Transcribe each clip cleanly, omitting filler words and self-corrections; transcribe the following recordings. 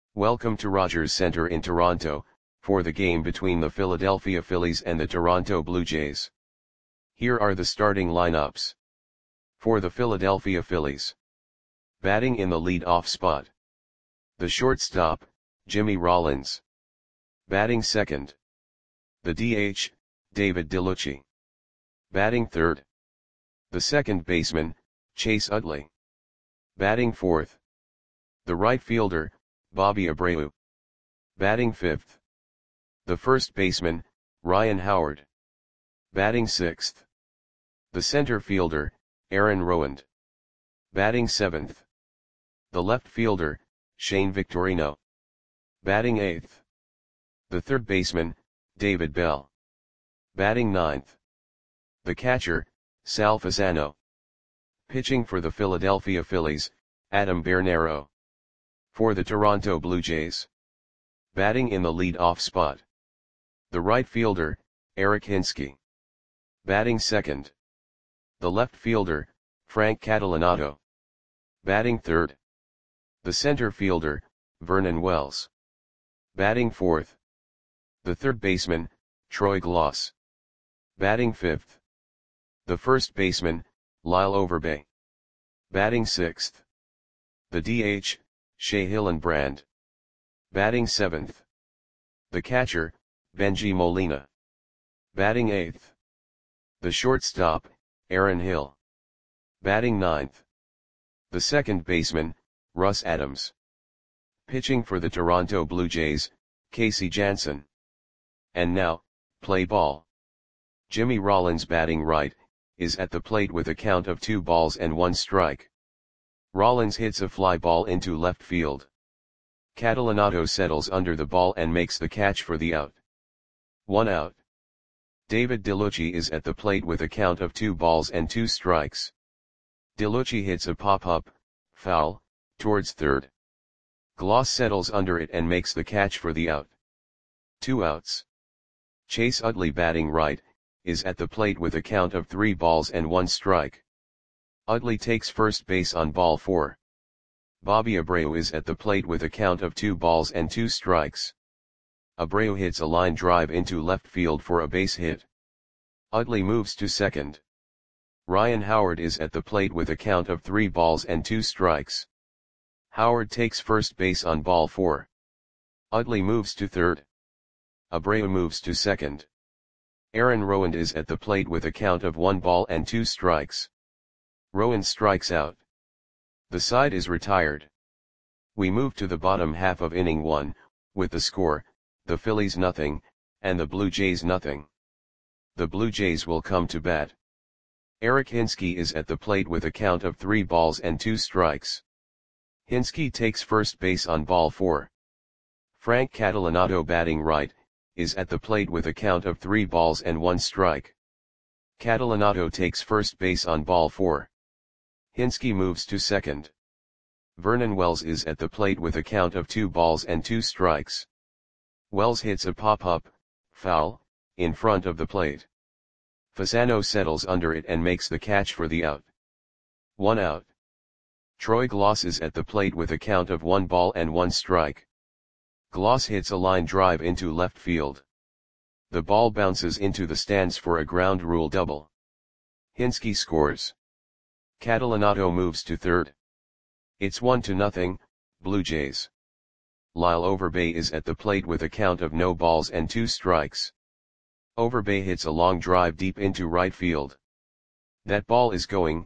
Welcome to Rogers Centre in Toronto, for the game between the Philadelphia Phillies and the Toronto Blue Jays. Here are the starting lineups. For the Philadelphia Phillies. Batting in the lead-off spot. The shortstop, Jimmy Rollins. Batting second. The DH, David Dellucci. Batting third. The second baseman, Chase Utley. Batting fourth. The right fielder, Bobby Abreu. Batting fifth. The first baseman, Ryan Howard. Batting sixth. The center fielder, Aaron Rowand. Batting seventh. The left fielder, Shane Victorino. Batting eighth. The third baseman, David Bell. Batting ninth. The catcher, Sal Fasano. Pitching for the Philadelphia Phillies, Adam Bernero. For the Toronto Blue Jays. Batting in the lead-off spot. The right fielder, Eric Hinske. Batting second. The left fielder, Frank Catalanotto. Batting third. The center fielder, Vernon Wells. Batting fourth. The third baseman, Troy Glaus. Batting fifth. The first baseman, Lyle Overbay. Batting sixth. The DH, Shea Hillenbrand. Batting seventh. The catcher, Bengie Molina. Batting eighth. The shortstop, Aaron Hill. Batting ninth. The second baseman, Russ Adams. Pitching for the Toronto Blue Jays, Casey Janssen. And now, play ball. Jimmy Rollins batting right, is at the plate with a count of 2 balls and 1 strike. Rollins hits a fly ball into left field. Catalanotto settles under the ball and makes the catch for the out. 1 out. David Dellucci is at the plate with a count of 2 balls and 2 strikes. Dellucci hits a pop-up, foul, towards third. Glaus settles under it and makes the catch for the out. 2 outs. Chase Utley batting right, is at the plate with a count of 3 balls and 1 strike. Utley takes first base on ball 4. Bobby Abreu is at the plate with a count of 2 balls and 2 strikes. Abreu hits a line drive into left field for a base hit. Utley moves to second. Ryan Howard is at the plate with a count of 3 balls and 2 strikes. Howard takes first base on ball 4. Utley moves to third. Abreu moves to second. Aaron Rowand is at the plate with a count of 1 ball and 2 strikes. Rowand strikes out. The side is retired. We move to the bottom half of inning 1, with the score, the Phillies nothing, and the Blue Jays nothing. The Blue Jays will come to bat. Eric Hinske is at the plate with a count of 3 balls and 2 strikes. Hinske takes first base on ball 4. Frank Catalanotto batting right, is at the plate with a count of 3 balls and 1 strike. Catalanotto takes first base on ball 4. Hinske moves to second. Vernon Wells is at the plate with a count of 2 balls and 2 strikes. Wells hits a pop-up, foul, in front of the plate. Fasano settles under it and makes the catch for the out. 1 out. Troy Glaus is at the plate with a count of 1 ball and 1 strike. Glaus hits a line drive into left field. The ball bounces into the stands for a ground rule double. Hinske scores. Catalanotto moves to third. It's 1-0, Blue Jays. Lyle Overbay is at the plate with a count of no balls and 2 strikes. Overbay hits a long drive deep into right field. That ball is gone.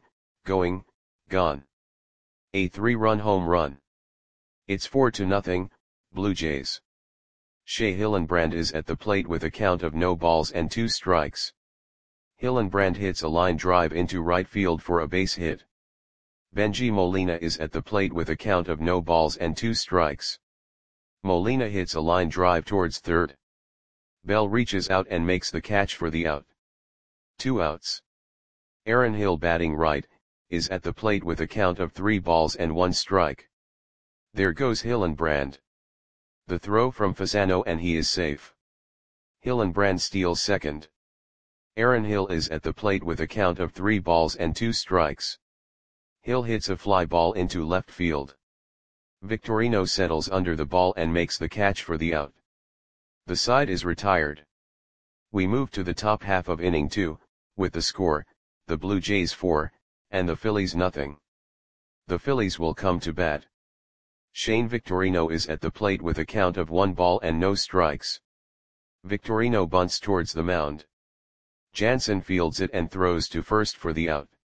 A 3-run home run. It's 4-0, Blue Jays. Shea Hillenbrand is at the plate with a count of no balls and 2 strikes. Hillenbrand hits a line drive into right field for a base hit. Bengie Molina is at the plate with a count of no balls and 2 strikes. Molina hits a line drive towards third. Bell reaches out and makes the catch for the out. 2 outs. Aaron Hill batting right, is at the plate with a count of 3 balls and 1 strike. There goes Hillenbrand. The throw from Fasano and he is safe. Hillenbrand steals second. Aaron Hill is at the plate with a count of 3 balls and 2 strikes. Hill hits a fly ball into left field. Victorino settles under the ball and makes the catch for the out. The side is retired. We move to the top half of inning 2, with the score, the Blue Jays 4, and the Phillies nothing. The Phillies will come to bat. Shane Victorino is at the plate with a count of 1 ball and no strikes. Victorino bunts towards the mound. Jansen fields it and throws to first for the out.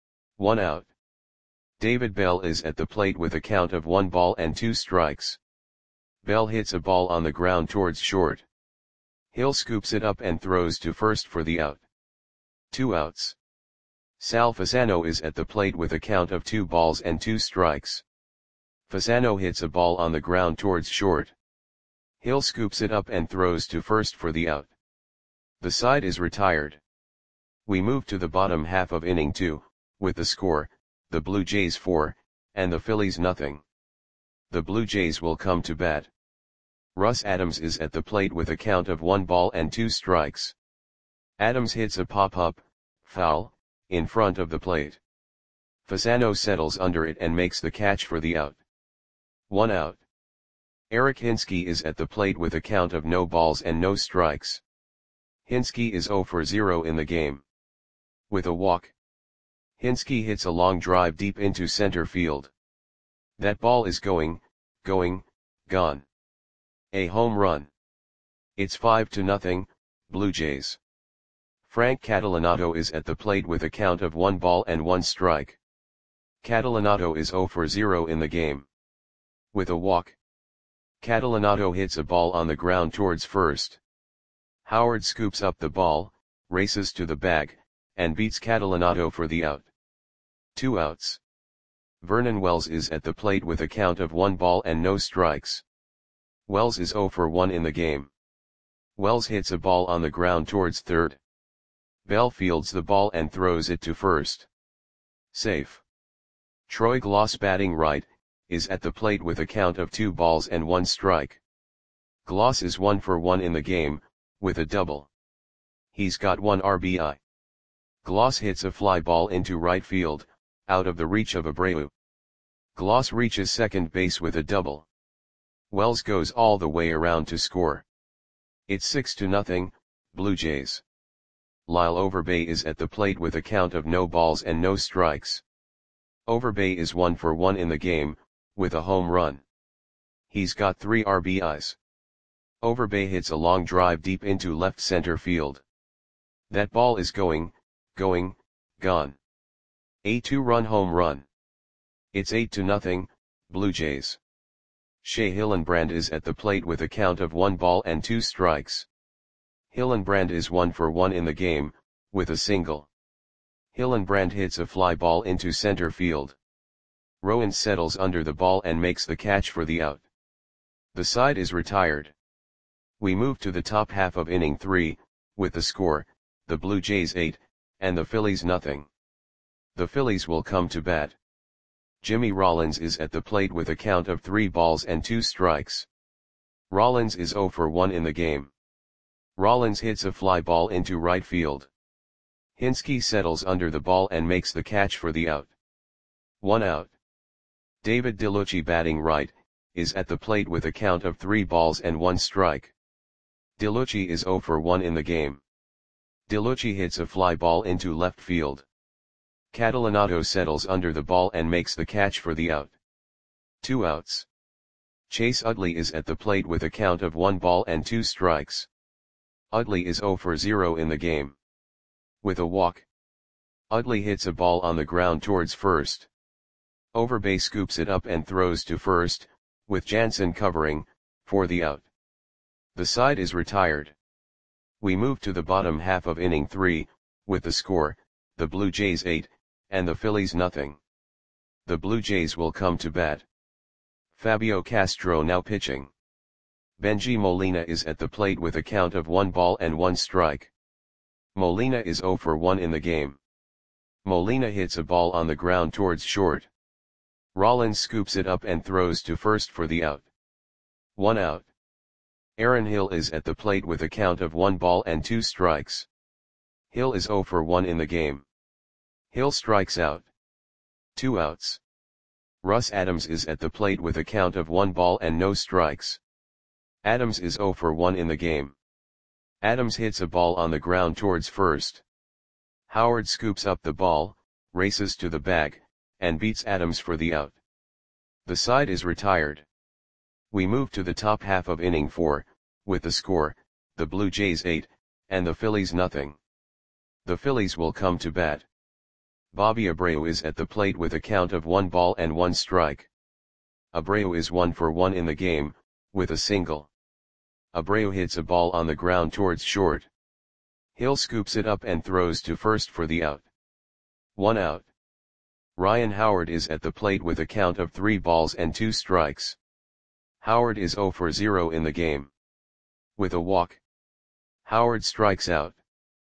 1 out. David Bell is at the plate with a count of 1 ball and 2 strikes. Bell hits a ball on the ground towards short. Hill scoops it up and throws to first for the out. 2 outs. Sal Fasano is at the plate with a count of 2 balls and 2 strikes. Fasano hits a ball on the ground towards short. Hill scoops it up and throws to first for the out. The side is retired. We move to the bottom half of inning 2, with the score, the Blue Jays 4, and the Phillies nothing. The Blue Jays will come to bat. Russ Adams is at the plate with a count of 1 ball and 2 strikes. Adams hits a pop-up, foul, in front of the plate. Fasano settles under it and makes the catch for the out. 1 out. Eric Hinske is at the plate with a count of no balls and no strikes. Hinske is 0 for 0 in the game. With a walk. Hinske hits a long drive deep into center field. That ball is going, gone. A home run. It's 5-0, Blue Jays. Frank Catalanato is at the plate with a count of 1 ball and 1 strike. Catalanato is 0 for 0 in the game. With a walk. Catalanato hits a ball on the ground towards first. Howard scoops up the ball, races to the bag, and beats Catalanato for the out. 2 outs. Vernon Wells is at the plate with a count of 1 ball and no strikes. Wells is 0 for 1 in the game. Wells hits a ball on the ground towards third. Bell fields the ball and throws it to first. Safe. Troy Gloss, batting right, is at the plate with a count of 2 balls and 1 strike. Gloss is 1 for 1 in the game, with a double. He's got 1 RBI. Gloss hits a fly ball into right field, out of the reach of Abreu. Gloss reaches second base with a double. Wells goes all the way around to score. It's 6-0, Blue Jays. Lyle Overbay is at the plate with a count of no balls and no strikes. Overbay is 1 for 1 in the game, with a home run. He's got 3 RBIs. Overbay hits a long drive deep into left center field. That ball is going, gone. A 2-run home run. It's 8-0, Blue Jays. Shea Hillenbrand is at the plate with a count of 1 ball and 2 strikes. Hillenbrand is 1 for 1 in the game, with a single. Hillenbrand hits a fly ball into center field. Rowan settles under the ball and makes the catch for the out. The side is retired. We move to the top half of inning 3, with the score, the Blue Jays 8, and the Phillies nothing. The Phillies will come to bat. Jimmy Rollins is at the plate with a count of 3 balls and 2 strikes. Rollins is 0 for 1 in the game. Rollins hits a fly ball into right field. Hinske settles under the ball and makes the catch for the out. 1 out. David DeLucci, batting right, is at the plate with a count of 3 balls and 1 strike. DeLucci is 0 for 1 in the game. DeLucci hits a fly ball into left field. Catalanato settles under the ball and makes the catch for the out. 2 outs. Chase Utley is at the plate with a count of 1 ball and 2 strikes. Utley is 0 for 0 in the game. With a walk. Utley hits a ball on the ground towards first. Overbay scoops it up and throws to first, with Jansen covering, for the out. The side is retired. We move to the bottom half of inning 3, with the score, the Blue Jays 8, and the Phillies nothing. The Blue Jays will come to bat. Fabio Castro now pitching. Benji Molina is at the plate with a count of 1 ball and 1 strike. Molina is 0 for 1 in the game. Molina hits a ball on the ground towards short. Rollins scoops it up and throws to first for the out. 1 out. Aaron Hill is at the plate with a count of 1 ball and 2 strikes. Hill is 0 for 1 in the game. Hill strikes out. 2 outs. Russ Adams is at the plate with a count of 1 ball and no strikes. Adams is 0 for 1 in the game. Adams hits a ball on the ground towards first. Howard scoops up the ball, races to the bag, and beats Adams for the out. The side is retired. We move to the top half of inning 4, with the score, the Blue Jays 8, and the Phillies nothing. The Phillies will come to bat. Bobby Abreu is at the plate with a count of 1 ball and 1 strike. Abreu is 1 for 1 in the game, with a single. Abreu hits a ball on the ground towards short. Hill scoops it up and throws to first for the out. 1 out. Ryan Howard is at the plate with a count of 3 balls and 2 strikes. Howard is 0 for 0 in the game. With a walk, Howard strikes out.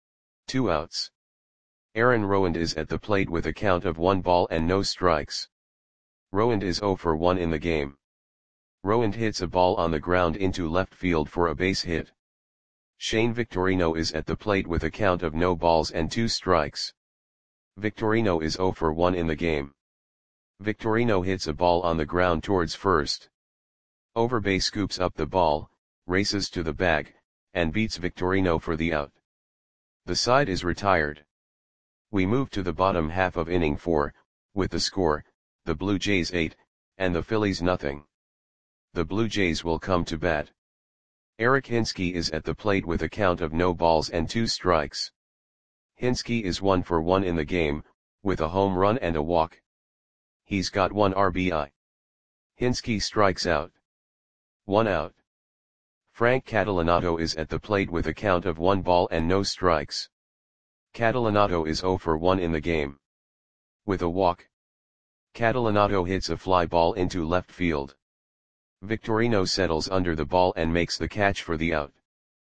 2 outs. Aaron Rowand is at the plate with a count of 1 ball and no strikes. Rowand is 0 for 1 in the game. Rowand hits a ball on the ground into left field for a base hit. Shane Victorino is at the plate with a count of no balls and 2 strikes. Victorino is 0 for 1 in the game. Victorino hits a ball on the ground towards first. Overbay scoops up the ball, races to the bag, and beats Victorino for the out. The side is retired. We move to the bottom half of inning 4, with the score, the Blue Jays 8, and the Phillies nothing. The Blue Jays will come to bat. Eric Hinske is at the plate with a count of no balls and 2 strikes. Hinske is 1 for 1 in the game, with a home run and a walk. He's got 1 RBI. Hinske strikes out. 1 out. Frank Catalanato is at the plate with a count of 1 ball and no strikes. Catalanato is 0 for 1 in the game. With a walk, Catalanato hits a fly ball into left field. Victorino settles under the ball and makes the catch for the out.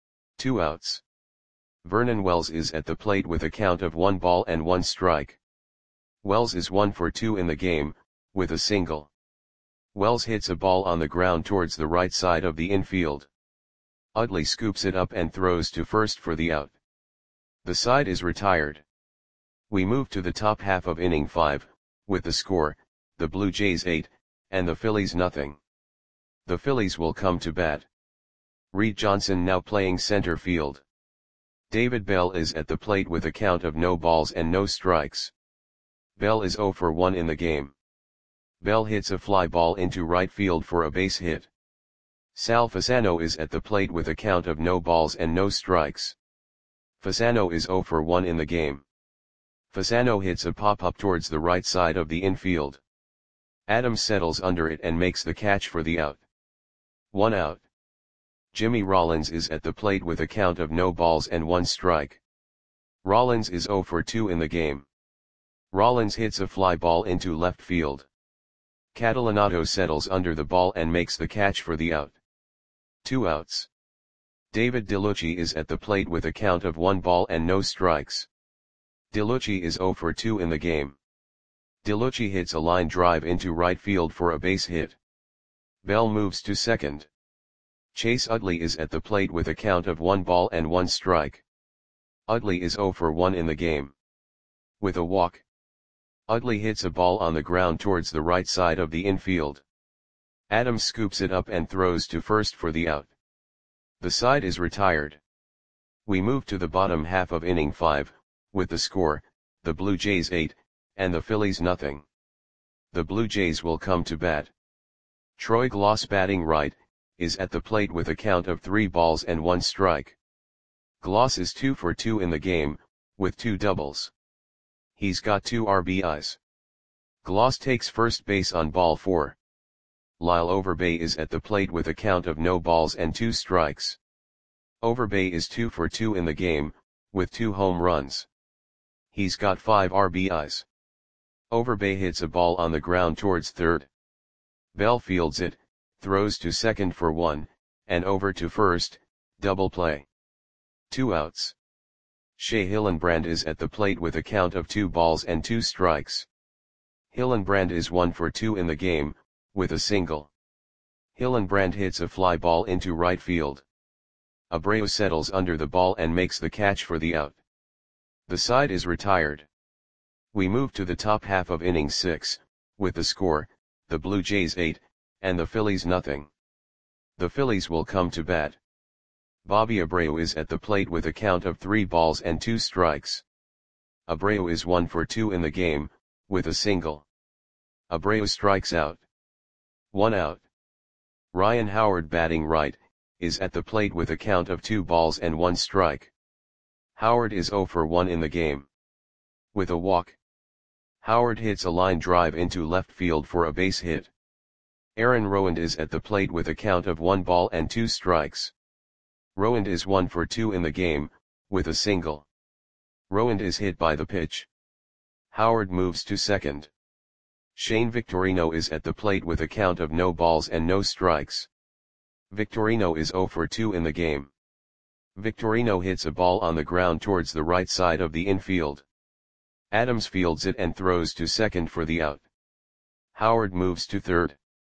2 outs. Vernon Wells is at the plate with a count of 1 ball and 1 strike. Wells is 1 for 2 in the game, with a single. Wells hits a ball on the ground towards the right side of the infield. Utley scoops it up and throws to first for the out. The side is retired. We move to the top half of inning 5, with the score, the Blue Jays 8, and the Phillies nothing. The Phillies will come to bat. Reed Johnson now playing center field. David Bell is at the plate with a count of no balls and no strikes. Bell is 0 for 1 in the game. Bell hits a fly ball into right field for a base hit. Sal Fasano is at the plate with a count of no balls and no strikes. Fasano is 0 for 1 in the game. Fasano hits a pop-up towards the right side of the infield. Adams settles under it and makes the catch for the out. 1 out. Jimmy Rollins is at the plate with a count of no balls and 1 strike. Rollins is 0 for 2 in the game. Rollins hits a fly ball into left field. Catalanato settles under the ball and makes the catch for the out. 2 outs. David DeLucci is at the plate with a count of 1 ball and no strikes. DeLucci is 0 for 2 in the game. DeLucci hits a line drive into right field for a base hit. Bell moves to second. Chase Utley is at the plate with a count of 1 ball and 1 strike. Utley is 0 for 1 in the game. With a walk, Utley hits a ball on the ground towards the right side of the infield. Adams scoops it up and throws to first for the out. The side is retired. We move to the bottom half of inning 5, with the score, the Blue Jays 8, and the Phillies nothing. The Blue Jays will come to bat. Troy Glaus batting right, is at the plate with a count of 3 balls and 1 strike. Glaus is 2 for 2 in the game, with 2 doubles. He's got 2 RBIs. Glaus takes first base on ball 4. Lyle Overbay is at the plate with a count of no balls and 2 strikes. Overbay is 2 for 2 in the game, with 2 home runs. He's got 5 RBIs. Overbay hits a ball on the ground towards third. Bell fields it, throws to second for 1, and over to first, double play. 2 outs. Shea Hillenbrand is at the plate with a count of 2 balls and 2 strikes. Hillenbrand is 1 for 2 in the game, with a single. Hillenbrand hits a fly ball into right field. Abreu settles under the ball and makes the catch for the out. The side is retired. We move to the top half of inning 6, with the score, the Blue Jays 8, and the Phillies nothing. The Phillies will come to bat. Bobby Abreu is at the plate with a count of 3 balls and 2 strikes. Abreu is 1 for 2 in the game, with a single. Abreu strikes out. 1 out. Ryan Howard batting right, is at the plate with a count of 2 balls and 1 strike. Howard is 0 for 1 in the game. With a walk. Howard hits a line drive into left field for a base hit. Aaron Rowand is at the plate with a count of 1 ball and 2 strikes. Rowand is 1 for 2 in the game, with a single. Rowand is hit by the pitch. Howard moves to second. Shane Victorino is at the plate with a count of no balls and no strikes. Victorino is 0 for 2 in the game. Victorino hits a ball on the ground towards the right side of the infield. Adams fields it and throws to second for the out. Howard moves to third.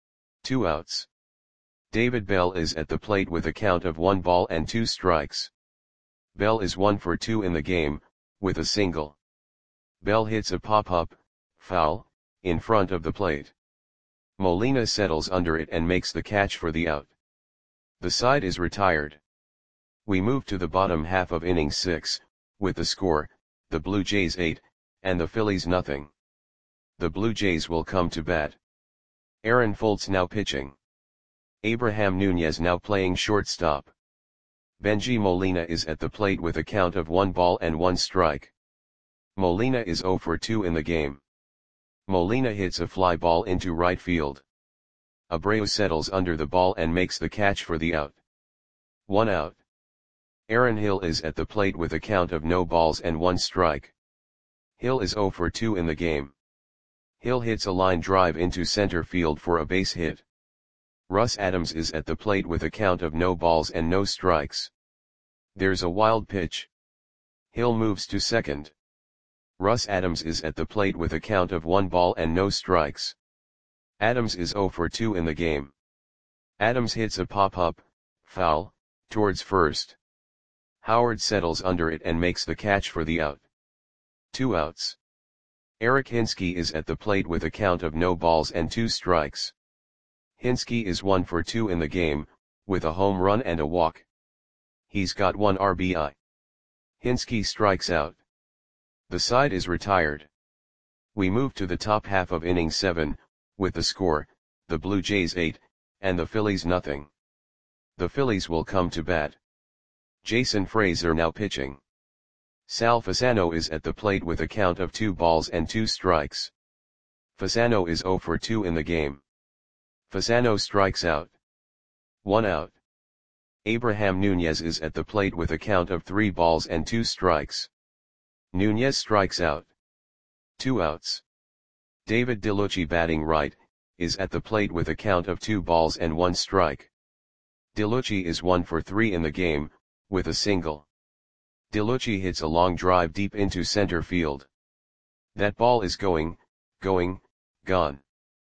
2 outs. David Bell is at the plate with a count of 1 ball and 2 strikes. Bell is 1 for 2 in the game, with a single. Bell hits a pop-up, foul, in front of the plate. Molina settles under it and makes the catch for the out. The side is retired. We move to the bottom half of inning 6, with the score, the Blue Jays 8, and the Phillies nothing. The Blue Jays will come to bat. Aaron Foltz now pitching. Abraham Nunez now playing shortstop. Benji Molina is at the plate with a count of 1 ball and 1 strike. Molina is 0 for 2 in the game. Molina hits a fly ball into right field. Abreu settles under the ball and makes the catch for the out. 1 out. Aaron Hill is at the plate with a count of no balls and 1 strike. Hill is 0 for 2 in the game. Hill hits a line drive into center field for a base hit. Russ Adams is at the plate with a count of no balls and no strikes. There's a wild pitch. Hill moves to second. Russ Adams is at the plate with a count of 1 ball and no strikes. Adams is 0 for 2 in the game. Adams hits a pop-up, foul, towards first. Howard settles under it and makes the catch for the out. 2 outs. Eric Hinske is at the plate with a count of no balls and 2 strikes. Hinske is 1 for 2 in the game, with a home run and a walk. He's got 1 RBI. Hinske strikes out. The side is retired. We move to the top half of inning 7, with the score, the Blue Jays 8, and the Phillies nothing. The Phillies will come to bat. Jason Frazier now pitching. Sal Fasano is at the plate with a count of 2 balls and 2 strikes. Fasano is 0 for 2 in the game. Fasano strikes out. 1 out. Abraham Nunez is at the plate with a count of 3 balls and 2 strikes. Nunez strikes out. 2 outs. David DeLucci batting right, is at the plate with a count of 2 balls and 1 strike. DeLucci is 1 for 3 in the game, with a single. DeLucci hits a long drive deep into center field. That ball is going, gone.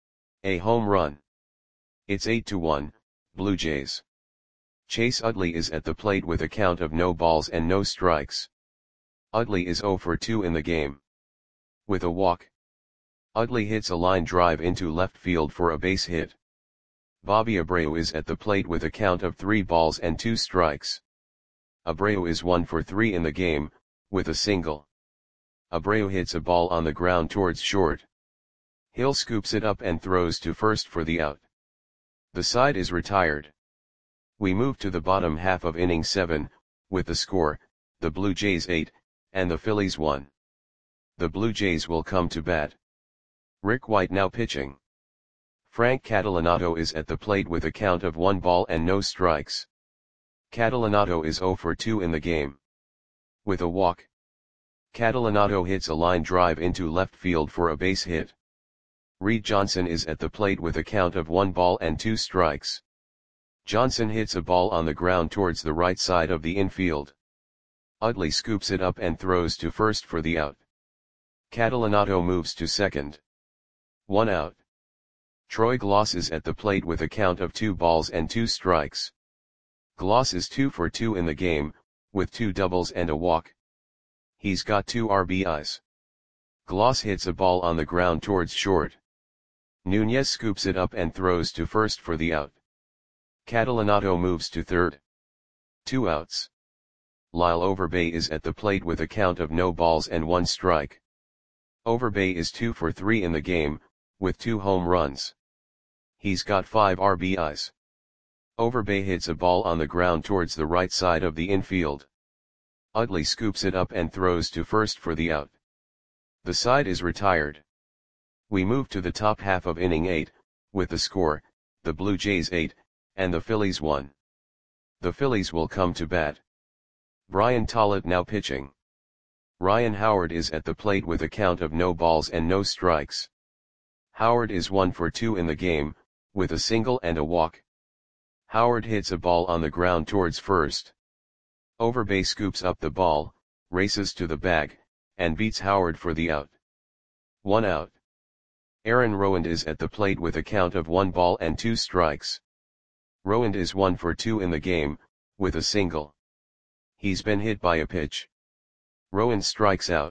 A home run. It's 8-1, Blue Jays. Chase Utley is at the plate with a count of no balls and no strikes. Utley is 0 for 2 in the game. With a walk. Utley hits a line drive into left field for a base hit. Bobby Abreu is at the plate with a count of 3 balls and 2 strikes. Abreu is 1 for 3 in the game, with a single. Abreu hits a ball on the ground towards short. Hill scoops it up and throws to first for the out. The side is retired. We move to the bottom half of inning 7, with the score, the Blue Jays 8, and the Phillies 1. The Blue Jays will come to bat. Rick White now pitching. Frank Catalanato is at the plate with a count of 1 ball and no strikes. Catalanato is 0 for 2 in the game. With a walk. Catalanato hits a line drive into left field for a base hit. Reed Johnson is at the plate with a count of 1 ball and 2 strikes. Johnson hits a ball on the ground towards the right side of the infield. Utley scoops it up and throws to first for the out. Catalanato moves to second. 1 out. Troy Gloss is at the plate with a count of 2 balls and 2 strikes. Gloss is 2 for 2 in the game, with 2 doubles and a walk. He's got 2 RBIs. Gloss hits a ball on the ground towards short. Nunez scoops it up and throws to first for the out. Catalanato moves to third. 2 outs. Lyle Overbay is at the plate with a count of no balls and 1 strike. Overbay is 2 for 3 in the game, with 2 home runs. He's got 5 RBIs. Overbay hits a ball on the ground towards the right side of the infield. Utley scoops it up and throws to first for the out. The side is retired. We move to the top half of inning 8, with the score, the Blue Jays 8, and the Phillies 1. The Phillies will come to bat. Brian Tollett now pitching. Ryan Howard is at the plate with a count of no balls and no strikes. Howard is 1 for 2 in the game, with a single and a walk. Howard hits a ball on the ground towards first. Overbay scoops up the ball, races to the bag, and beats Howard for the out. 1 out. Aaron Rowand is at the plate with a count of 1 ball and 2 strikes. Rowand is 1 for 2 in the game, with a single. He's been hit by a pitch. Rowand strikes out.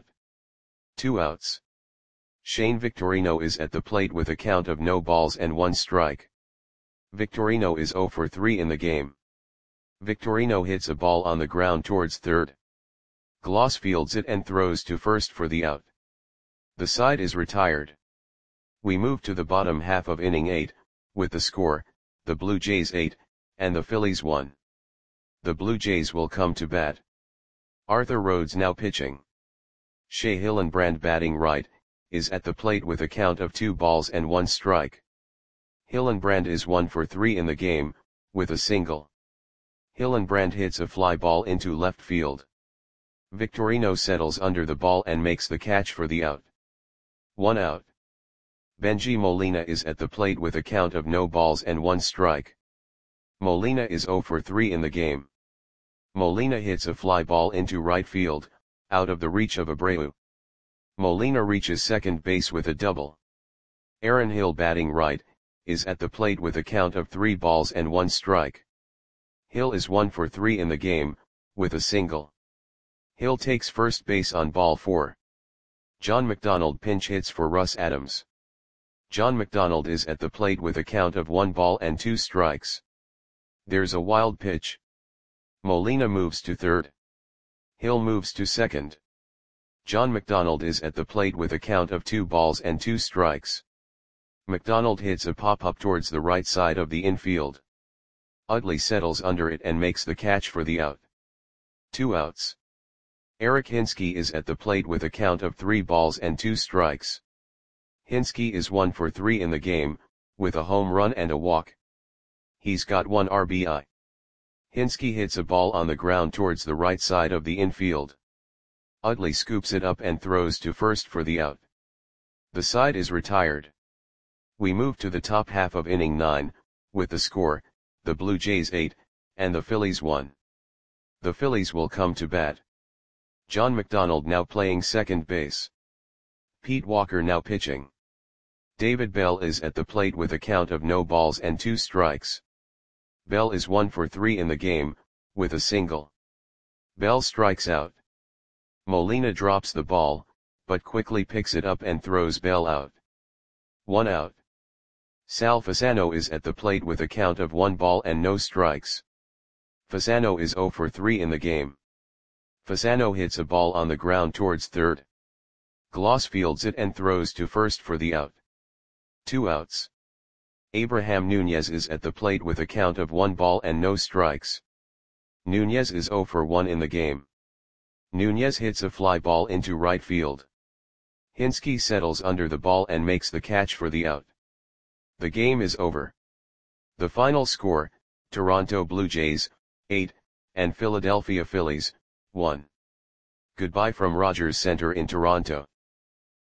2 outs. Shane Victorino is at the plate with a count of no balls and 1 strike. Victorino is 0 for 3 in the game. Victorino hits a ball on the ground towards third. Gloss fields it and throws to first for the out. The side is retired. We move to the bottom half of inning 8, with the score, the Blue Jays 8, and the Phillies 1. The Blue Jays will come to bat. Arthur Rhodes now pitching. Shea Hillenbrand batting right, is at the plate with a count of 2 balls and 1 strike. Hillenbrand is 1 for 3 in the game, with a single. Hillenbrand hits a fly ball into left field. Victorino settles under the ball and makes the catch for the out. 1 out. Benji Molina is at the plate with a count of no balls and 1 strike. Molina is 0 for 3 in the game. Molina hits a fly ball into right field, out of the reach of Abreu. Molina reaches second base with a double. Aaron Hill batting right, is at the plate with a count of 3 balls and 1 strike. Hill is 1 for 3 in the game, with a single. Hill takes first base on ball 4. John McDonald pinch hits for Russ Adams. John McDonald is at the plate with a count of 1 ball and 2 strikes. There's a wild pitch. Molina moves to third. Hill moves to second. John McDonald is at the plate with a count of 2 balls and 2 strikes. McDonald hits a pop-up towards the right side of the infield. Utley settles under it and makes the catch for the out. 2 outs. Eric Hinske is at the plate with a count of 3 balls and 2 strikes. Hinske is 1 for 3 in the game, with a home run and a walk. He's got 1 RBI. Hinske hits a ball on the ground towards the right side of the infield. Utley scoops it up and throws to first for the out. The side is retired. We move to the top half of inning 9, with the score, the Blue Jays 8, and the Phillies 1. The Phillies will come to bat. John McDonald now playing second base. Pete Walker now pitching. David Bell is at the plate with a count of no balls and 2 strikes. Bell is 1 for 3 in the game, with a single. Bell strikes out. Molina drops the ball, but quickly picks it up and throws Bell out. 1 out. Sal Fasano is at the plate with a count of 1 ball and no strikes. Fasano is 0 for 3 in the game. Fasano hits a ball on the ground towards third. Gloss fields it and throws to first for the out. 2 outs. Abraham Nunez is at the plate with a count of 1 ball and no strikes. Nunez is 0 for 1 in the game. Nunez hits a fly ball into right field. Hinske settles under the ball and makes the catch for the out. The game is over. The final score, Toronto Blue Jays, 8, and Philadelphia Phillies, 1. Goodbye from Rogers Center in Toronto.